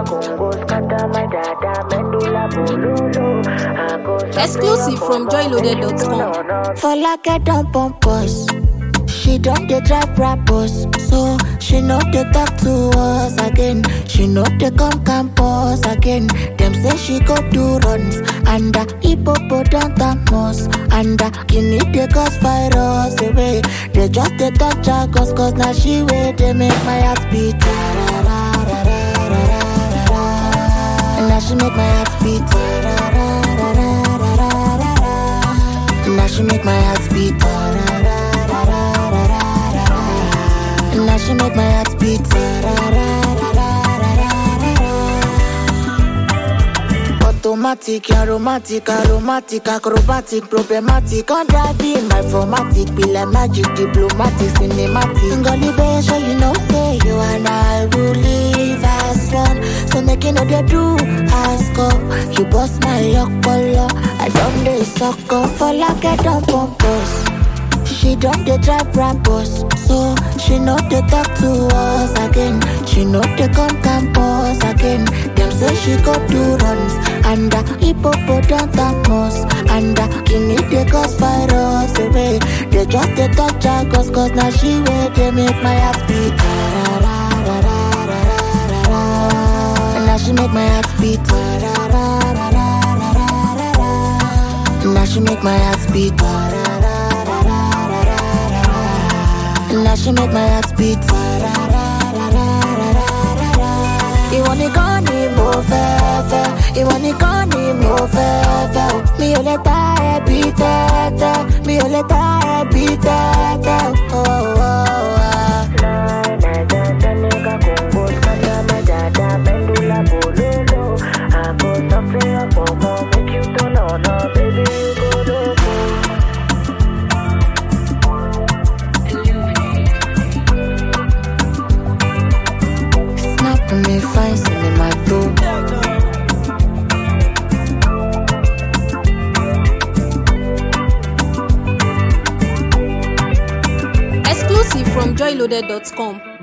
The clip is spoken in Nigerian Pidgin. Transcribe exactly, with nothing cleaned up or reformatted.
Exclusive from joy loaded dot com. For like I don't pump us. She don't dey drive rappers, so she know they talk to us again. She know they come campus again. Them say she go do runs under hippopotamus under guinea they cause virus away. They just they talk jargons cause now she way they make my heart beat. And now she make my heart beat. And now she make my heart beat. And now she make my heart beat. Automatic, aromatic, aromatic, acrobatic, problematic. On driving my formatic, be like magic, diplomatic, cinematic. Ngoli be show you know say you and I will live as one. So make you know they do ask up. You bust my yokolo, I don't dey suck up. For like I don't pump us. She don't dey drive rappers, so she know they talk to us again. She know they come campus again. Them say she go do runs under hippopotamus under guinea they cause virus away. They just they talk jargons cause now she way they make my heart beat. And now she make my heart beat. And now she make my heart beat. Now she make my heart beat. You want it gone, you move it. You want it gone, you move it. Me ole ta beat it. Me ole ta beat it. Oh oh oh. Na na na nigga Congo, kanda medada pendula bololo. I go suffer up for more, make you turn on up, baby go loco. Me find some in my door. Exclusive from joy loaded dot com.